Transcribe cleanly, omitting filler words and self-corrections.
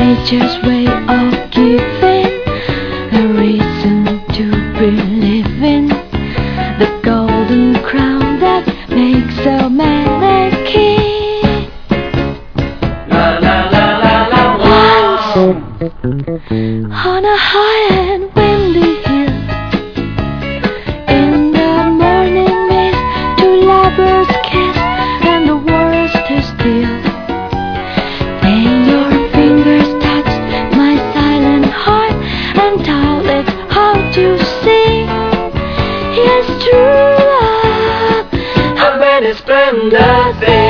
nature's way of giving a reason to be living, the golden crown that makes a man a king. La la la la la. Once on a high and windy hill, in the morning mist, two lovers kiss, and the world stood still. Then your fingers touched my silent heart and taught it how to sing. Yes, true love, A very splendid thing.